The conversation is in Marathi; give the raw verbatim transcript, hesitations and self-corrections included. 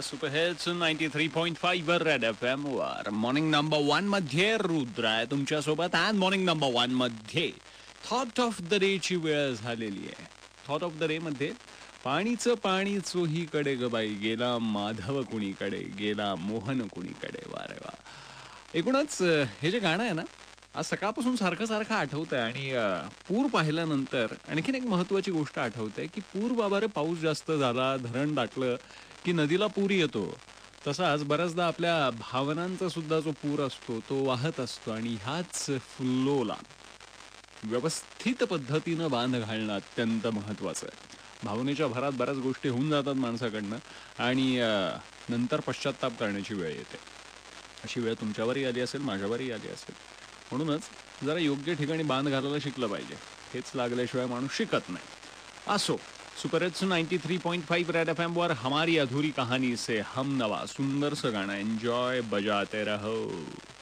Super hits ninety three point five वर रेड एफ एम वर मॉर्निंग नंबर वन मध्ये रुद्र आहे तुमच्यासोबत. आणि मॉर्निंग नंबर वन मध्ये थॉट ऑफ द डे ची वेळ झालेली आहे. थॉट ऑफ द डे मध्ये पाणीचं पाणी चोहीकडे ग बाई, गेला माधव कुणीकडे, गेला मोहन कुणीकडे. वा रे वा. एकूणच हे जे गाणं आहे ना, आज सकाळपासून सारखं सारखं आठवतंय. आणि पूर पाहिल्यानंतर आणखीन एक महत्वाची गोष्ट आठवते की पूर बाबा रे, पाऊस जास्त झाला, धरण दाटलं की नदीला पूर येतो. तसाच बऱ्याचदा आपल्या भावनांचा सुद्धा जो पूर असतो तो वाहत असतो. आणि ह्याच फ्लोला व्यवस्थित पद्धतीनं बांध घालणं अत्यंत महत्वाचं आहे. भावनेच्या भरात बऱ्याच गोष्टी होऊन जातात माणसाकडनं आणि नंतर पश्चाताप करण्याची वेळ येते. अशी वेळ तुमच्यावरही आली असेल, माझ्यावरही आली असेल. म्हणूनच जरा योग्य ठिकाणी बांध घालायला शिकलं पाहिजे. हेच लागल्याशिवाय माणूस शिकत नाही. असो, super hits ninety three point five red F M वर हमारी अधूरी कहानी से हम नवा सुंदरसं गाणं एन्जॉय बजाते रहो.